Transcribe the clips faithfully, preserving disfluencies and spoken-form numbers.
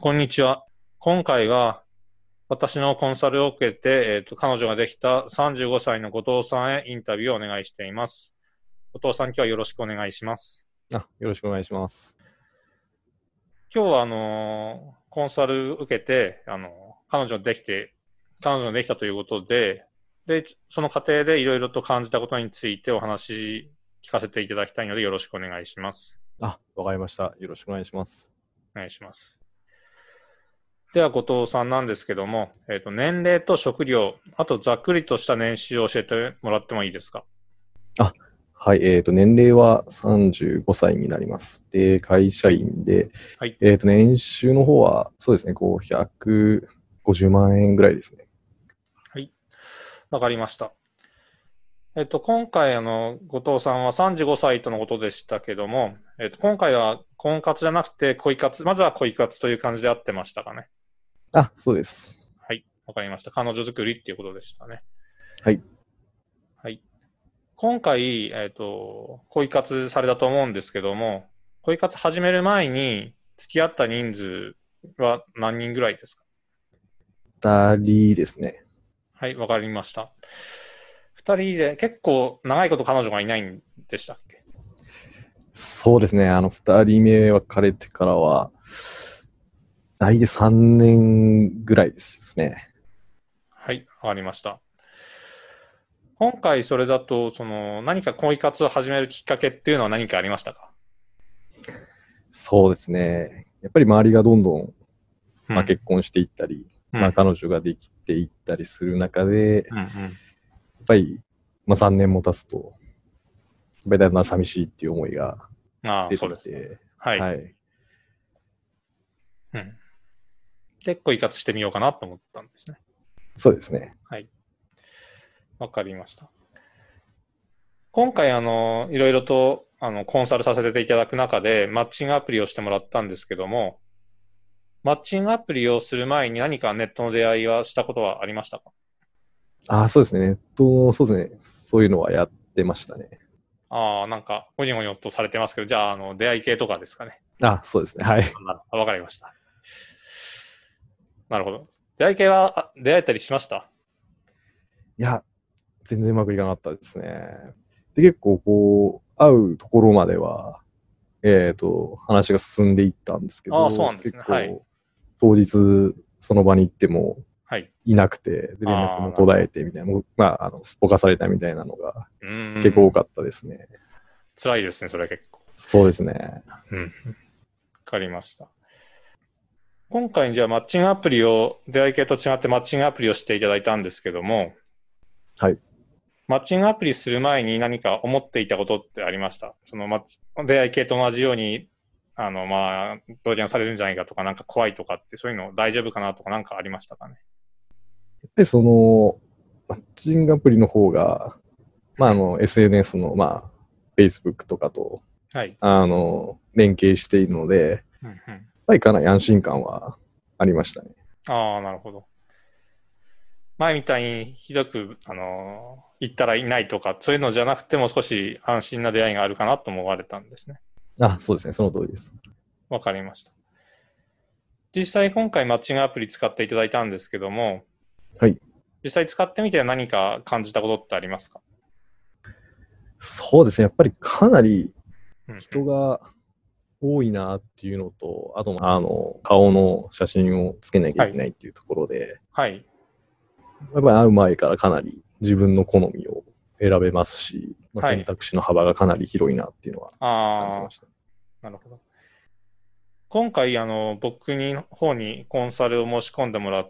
こんにちは。今回は私のコンサルを受けて、えーと、彼女ができたさんじゅうごさいの後藤さんへインタビューをお願いしています。後藤さん、今日はよろしくお願いします。 あ、よろしくお願いします。 今日はあのコンサル受けて、あの彼女できて、彼女ができたということで、で、その過程でいろいろと感じたことについてお話聞かせていただきたいのでよろしくお願いします。 あ、わかりました。よろしくお願いします。 お願いします。では、後藤さんなんですけども、えっと、年齢と職業、あとざっくりとした年収を教えてもらってもいいですか？ あ、はい、えっと、年齢はさんじゅうごさいになります。で、会社員で、 はい。 えっと、年収の方は、そうですね、こう、ひゃくごじゅうまんえんぐらいですね。 はい。わかりました。えっと、今回、あの、後藤さんはさんじゅうごさいとのことでしたけども、えっと、今回は婚活じゃなくて恋活、まずは恋活という感じで合ってましたかね？ あ、そうです。 はい。わかりました。彼女作りっていうことでしたね。 はい。 はい。今回、えっと、恋活されたと思うんですけども、恋活始める前に付き合った人数は何人ぐらいですか？ ふたりですね。 はい、わかりました。二人で結構長いこと彼女がいないんでしたっけ？ そうですね、あの、ふたりめ別れてからは、大体さんねんぐらいですね。 はい、わかりました。今回それだと、その、何か恋活を始めるきっかけっていうのは何かありましたか？ そうですね。やっぱり周りがどんどん、まあ、 うん結婚していったり、 うんまあ、彼女ができていったりする中で、 うんうん、 やっぱり、まあ、さんねんも経つと、やっぱりだんだん寂しいっていう思いがああ、 出てきそうですね。 て、 はい。 はい。 うん。で、恋活してみようかなと思ったんですね。 そうですね。 はい。わかりました。今回、あの、いろいろと、あの、コンサルさせていただく中で、マッチングアプリをしてもらったんですけども、マッチングアプリをする前に何かネットの出会いはしたことはありましたか？ ああ、そうですね。ネット、そうですね。そういうのはやってましたね。 ああ、なんか、ごにょごにょっとされてますけど、じゃあ、あの、出会い系とかですかね。 あ、そうですね。はい。 あ、わかりました。なるほど。出会い系は、あ出会えたりしました？ いや、全然うまくいかなかったですね。で、結構こう、会うところまでは、えっと、話が進んでいったんですけああ、そうど、 なんですね。 結構、 はい。 当日、その場に行っても、 はい。 いなくて、で、連絡ああ、 もなるほど。 途絶えてみたいな、もうまあ、あの、すっぽかされたみたいなのがうーん。 結構多かったですね。 辛いですね、それは結構。 そうですね。 うん。わかりました。今回、じゃあ、マッチングアプリを、出会い系と違ってマッチングアプリをしていただいたんですけども、 はい。 マッチングアプリする前に何か思っていたことってありました？そのマッチ、出会い系と同じように、あの、まあ、同時にされるんじゃないかとか、なんか怖いとかって、そういうの大丈夫かなとか、なんかありましたかね？ やっぱりその、マッチングアプリの方が、まあ、あの、エスエヌエス の、まあ、Facebook とかと、 はい。 あの、連携しているので、 うんうん。 やっぱりかなり安心感はありましたね。 ああ、なるほど。前みたいにひどく、あの、言ったらいないとか、そういうのじゃなくても少し安心な出会いがあるかなと思われたんですね。 あ、そうですね。その通りです。 わかりました。実際今回マッチングアプリ使っていただいたんですけども、 はい。 実際使ってみて何か感じたことってありますか？ そうですね。やっぱりかなりうんうん、 人が多いなっていうのと、あと、あの、顔の写真をつけなきゃいけないっていうところで、 はい。 やっぱり会う前からかなり自分の好みを選べますし、まあ、 はい選択肢の幅がかなり広いなっていうのは感じあました。 あ、なるほど。今回、あの、僕に方にコンサルを申し込んでもらって、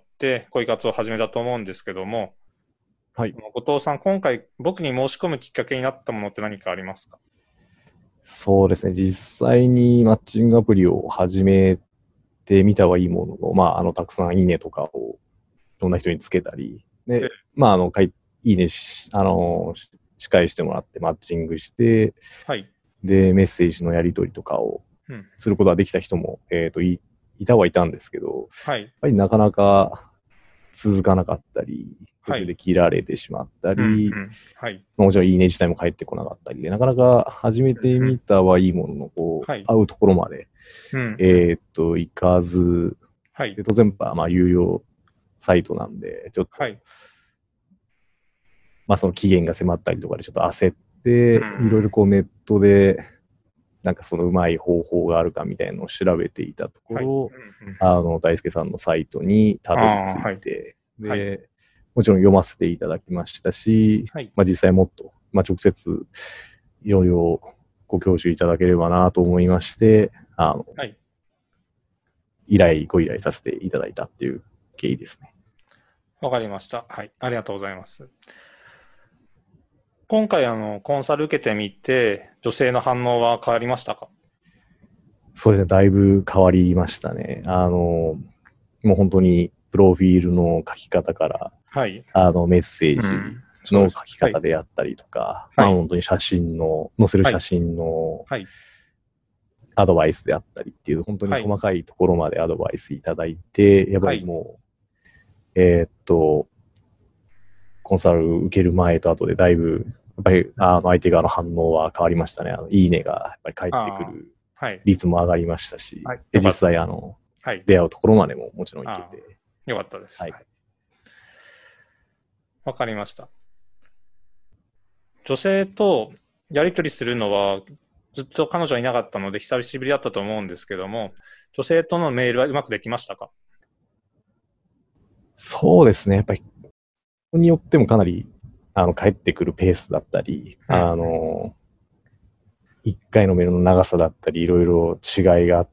恋活を始めたと思うんですけども、 はいそ。の後藤さん、今回僕に申し込むきっかけになったものって何かありますか？ そうですね。実際にマッチングアプリを始めてみたはいいものの、まあ、あの、たくさんいいねとかをいろんな人につけたり、 えで、まあ、あの、かいいいねし、あの、し司会してもらってマッチングして、 はい。 で、メッセージのやり取りとかをうん。 することができた人も、えっと、い、いたはいたんですけど、 はい。 やっぱりなかなか続かなかったり、途はい中で切られてしまったり、 うんうんはい。 もちろんいいね自体も返ってこなかったりで、なかなか始めてみたはいいものの、こう、 はい会うところまで、 うん。 えーっと、行かず、 はい。 で、当然やっぱまあ有料サイトなんで、ちょっと、 はい。 まあその期限が迫ったりとかでちょっと焦って、 うんいろいろこうネットで、なんかそのうまい方法があるかみたいなのを調べていたとこはい。 ろ、 うんうん、 あの、大輔さんのサイトにたどり着いて、 はい。 で、 はい。 もちろん読ませていただきましたし、 はい。 まあ実際もっと、まあ直接いろいろご教習いただければなと思いまして、あの、 はい。 依頼、ご依頼させていただいたっていう経緯ですね。 わかりました。はい。ありがとうございます。今回、あの、コンサル受けてみて、女性の反応は変わりましたか？ そうですね、だいぶ変わりましたね。あの、もう本当に、プロフィールの書き方から、 はい。 あの、メッセージの書き方であったりとか、 はい、 まあ本当に写真の、載せる写真のアドバイスであったりっていう、本当に細かいところまでアドバイスいただいて、やっぱりもう、えー、っと、コンサル受ける前と後でだいぶ、やっぱりあの相手側の反応は変わりましたね。あのいいねがやっぱり返ってくる率も上がりましたし、はい、で実際あの、はい、出会うところまでももちろん行けて。 よかったです。はい。わかりました。女性とやり取りするのはずっと彼女はいなかったので久しぶりだったと思うんですけども、女性とのメールはうまくできましたか？ そうですね。やっぱり人によってもかなりあの返ってくるペースだったり、うん、あのいっかいのメールの長さだったりいろいろ違いがあって、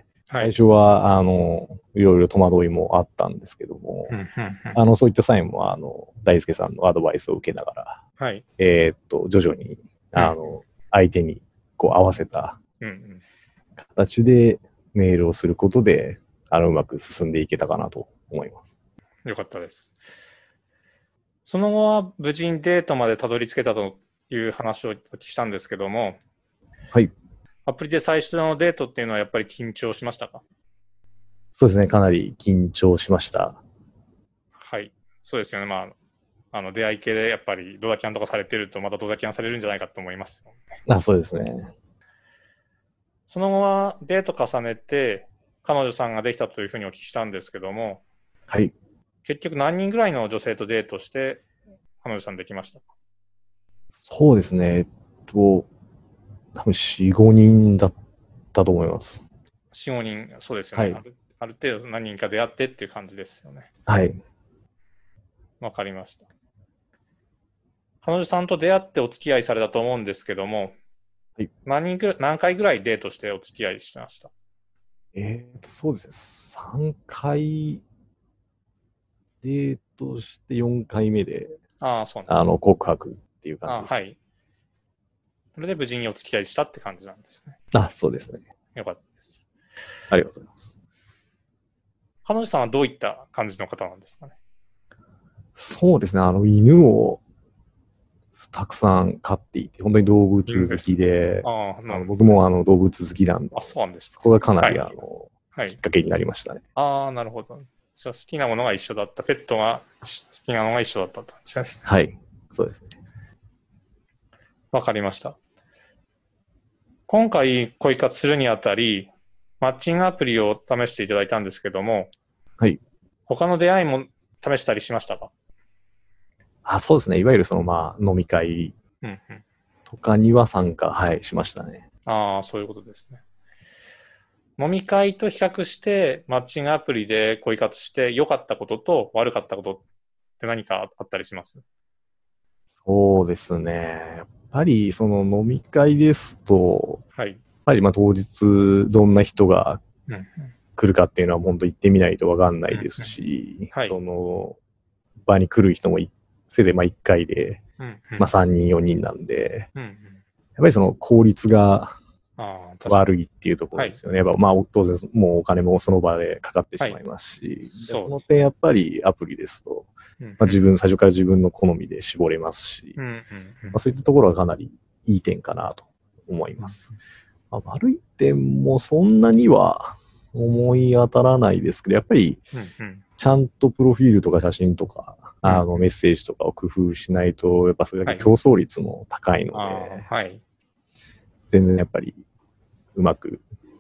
はい、最初はあのいろいろ戸惑いもあったんですけども、うんうんうん、あのそういった際もあの大輔さんのアドバイスを受けながら、はい、えー、っと徐々にあの、うん、相手にこう合わせた形でメールをすることであのうまく進んでいけたかなと思います。 よかったです。その後は無事にデートまでたどり着けたという話をお聞きしたんですけども、 はい。 アプリで最初のデートっていうのはやっぱり緊張しましたか？ そうですね、かなり緊張しました。 はい、そうですよね。まあ、あの出会い系でやっぱりドタキャンとかされてるとまたドタキャンされるんじゃないかと思います。 あ、そうですね。 その後はデート重ねて彼女さんができたというふうにお聞きしたんですけども、 はい。 結局何人ぐらいの女性とデートして彼女さんできましたか？ そうですね、えっと、多分よん、ごにんだったと思います。 よん、ごにん、そうですよね。はい、ある、ある程度何人か出会ってっていう感じですよね。 はい。 わかりました。彼女さんと出会ってお付き合いされたと思うんですけども、はい、何人ぐ何回ぐらいデートしてお付き合いしました？ えーと、そうですね。さんかいデートしてよんかいめで、 ああ、そうなんです、ね、 あの、告白っていう感じです。 あ、はい。それで無事にお付き合いしたって感じなんですね。 あ、そうですね。 よかったです。 ありがとうございます。 彼女さんはどういった感じの方なんですかね？ そうですね。あの、犬をたくさん飼っていて、本当に動物好きで、ああの僕もあの動物好きなんで、 あ、そうなんです。 そこがかなり、はい、あの、はい、きっかけになりましたね。 ああ、なるほど。じゃあ好きなものが一緒だった。ペットが好きなのが一緒だったと。 はい、そうですね。 わかりました。今回恋活するにあたり、マッチングアプリを試していただいたんですけども、 はい。 他の出会いも試したりしましたか？ あ、そうですね。いわゆるそのまあ飲み会とかには参加、はい、しましたね。 ああ、そういうことですね。飲み会と比較して、マッチングアプリで恋活して良かったことと悪かったことって何かあったりします？ そうですね。やっぱりその飲み会ですと、はい、やっぱりまあ当日どんな人が来るかっていうのは本当行ってみないとわかんないですし、うんうんはい、その場に来る人もせいぜいまあいっかいで、うんうんまあ、さんにんよにんなんで、うんうん、やっぱりその効率が悪いっていうところですよね。はい、まあ当然もうお金もその場でかかってしまいますし、はい、その点やっぱりアプリですと、うんうんまあ、自分最初から自分の好みで絞れますし、うんうんうんまあ、そういったところはかなりいい点かなと思います。うんまあ、悪い点もそんなには思い当たらないですけど、やっぱりちゃんとプロフィールとか写真とか、うん、あのメッセージとかを工夫しないと、やっぱそれだけ競争率も高いので、はいはい、全然やっぱりうまく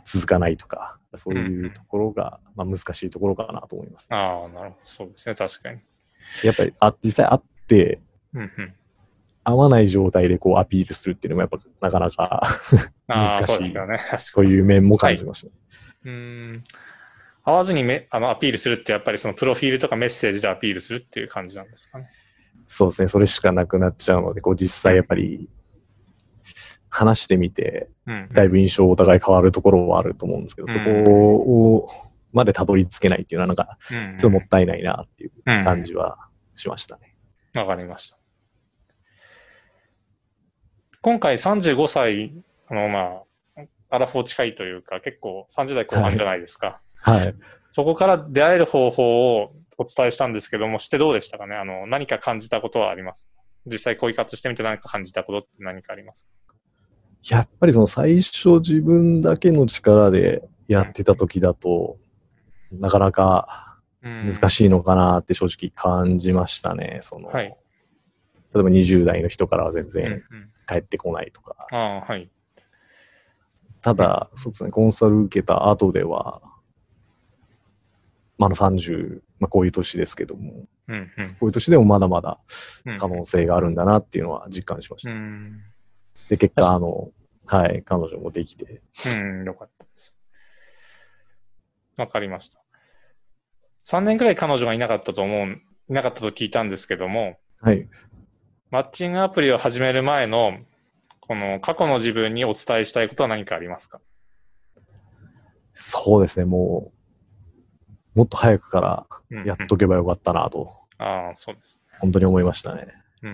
続かないとか、そういうところが、うん、まあ、難しいところかなと思います。 ああ、なるほど。そうですね。確かに。 やっぱり、あ、実際会って、うんうん、合わない状態でこうアピールするっていうのもやっぱなかなか難しいという面も感じました、ね。 はい、うん。合わずにめあのアピールするってやっぱりそのプロフィールとかメッセージでアピールするっていう感じなんですかね。 そうですね。それしかなくなっちゃうので、こう実際やっぱり話してみて、だいぶ印象お互い変わるところはあると思うんですけど、うん、そこをまでたどり着けないっていうのはなんか、ちょっともったいないなっていう感じはしましたね。 わ、うんうん、かりました。今回さんじゅうごさい、あの、まあ、アラフォー近いというか、結構さんじゅう代後半じゃないですか。 はい。はい、 そこから出会える方法をお伝えしたんですけども、してどうでしたかね。あの、何か感じたことはありますか？実際恋活してみて何か感じたことって何かありますか？ やっぱりその最初自分だけの力でやってた時だと、うん、なかなか難しいのかなって正直感じましたね。その、はい、例えばにじゅう代の人からは全然帰ってこないとか。 うんうん、あはい、 ただ、そうですね、コンサル受けた後では、まあ、さんじゅう、まあ、こういう年ですけども、うんうん、こういう年でもまだまだ可能性があるんだなっていうのは実感しました。うん、で、結果、あの、はい、彼女もできて。 うん、よかったです。わかりました。さんねんくらい彼女がいなかったと思う、いなかったと聞いたんですけども、 はい。 マッチングアプリを始める前の、この過去の自分にお伝えしたいことは何かありますか？ そうですね、もう、もっと早くからやっとけばよかったなと。 うんうん、ああ、そうですね。 本当に思いましたね。 うん。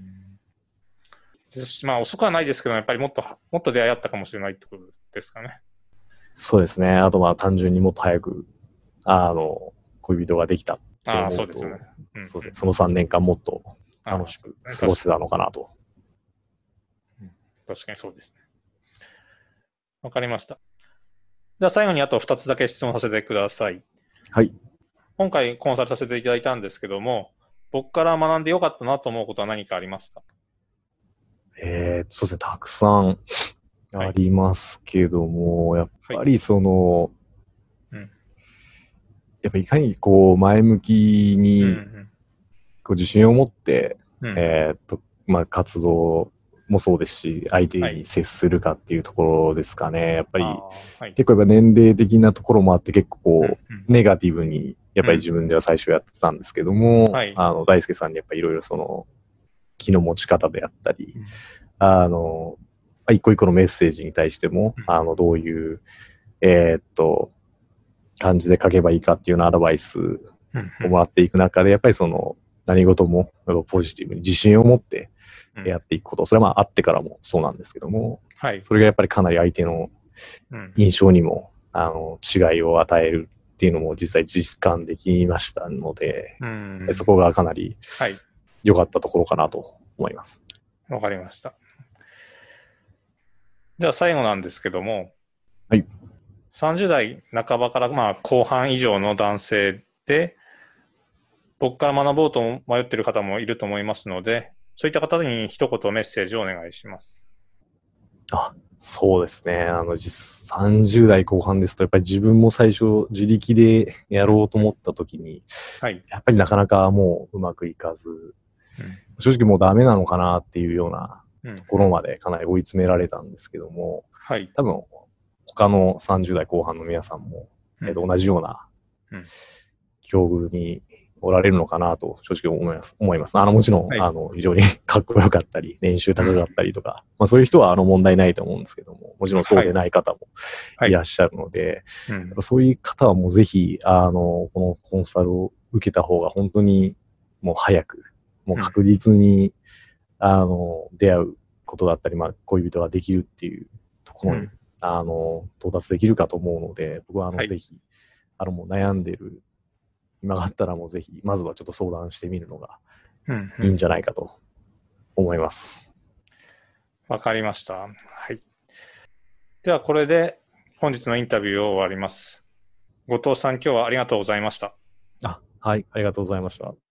まあ遅くはないですけど、やっぱりもっと、もっと出会いあったかもしれないってことですかね。 そうですね。あとまあ単純にもっと早く、あの、恋人ができたって思うと、あそうですよね。うん、そうですね。そのさんねんかんもっと楽しく過ごせたのかなと。 うん、確かにそうですね。わかりました。じゃあ最後にあとふたつだけ質問させてください。 はい。 今回コンサルさせていただいたんですけども、僕から学んでよかったなと思うことは何かありますか？ えー、そうですね、たくさんありますけども、はい、やっぱりその、はいうん、やっぱいかにこう前向きに、こう自信を持って、うんうん、えー、っと、まあ活動もそうですし、相手に接するかっていうところですかね。やっぱり、はい、結構やっぱ年齢的なところもあって結構こう、うんうん、ネガティブにやっぱり自分では最初やってたんですけども、うんはい、あの、大輔さんにやっぱりいろいろその、気の持ち方であったり、うん、あの、一個一個のメッセージに対しても、うん、あの、どういう、えー、っと、感じで書けばいいかっていうようなアドバイスをもらっていく中で、やっぱりその、何事もポジティブに自信を持ってやっていくこと、それはまあ、会ってからもそうなんですけども、はい、それがやっぱりかなり相手の印象にも、あの、違いを与えるっていうのも実際実感できましたので、うん、そこがかなり良かったところかなと思います。 わかりました。では最後なんですけども、 はい。 さんじゅう代半ばからまあ後半以上の男性で、僕から学ぼうと迷っている方もいると思いますので、そういった方に一言メッセージをお願いします。 あ、そうですね。あの、さんじゅう代後半ですと、やっぱり自分も最初自力でやろうと思った時に、はい、やっぱりなかなかもううまくいかず、うん、正直もうダメなのかなっていうようなところまでかなり追い詰められたんですけども、はい、多分他のさんじゅう代後半の皆さんも、うん、えー、と同じような境遇におられるのかなと正直思います。思います。あの、もちろん、はい、あの、非常にかっこよかったり、年収高かったりとか、まあそういう人はあの問題ないと思うんですけども、もちろんそうでない方もいらっしゃるので、はいはい、そういう方はもうぜひ、あの、このコンサルを受けた方が本当にもう早く、もう確実に、うん、あの、出会うことだったり、まあ恋人ができるっていうところに、うん、あの、到達できるかと思うので、僕はあの、はい、ぜひ、あの、もう悩んでる今があったらもうぜひ、まずはちょっと相談してみるのがいいんじゃないかと思います。 わ、うんうん、かりました。はい。ではこれで本日のインタビューを終わります。後藤さん、今日はありがとうございました。 あ、はい、ありがとうございました。